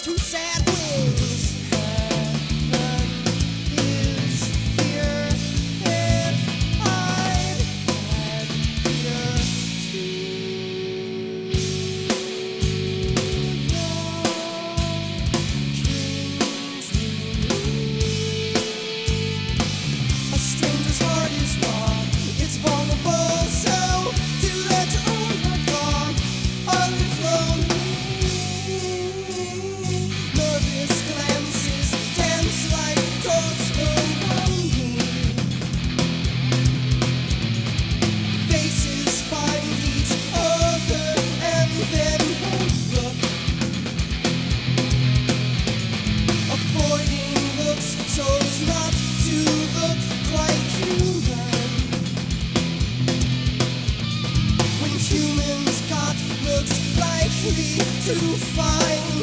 those two sad wings. Heaven is here if I'd had here to a stranger's heart is raw, it's vulnerable, so do that to own my car. Olive lonely, nervous glances dance like ghosts around me. Faces find each other and then look, avoiding looks so as not to look quite human. When humans got looks likely to find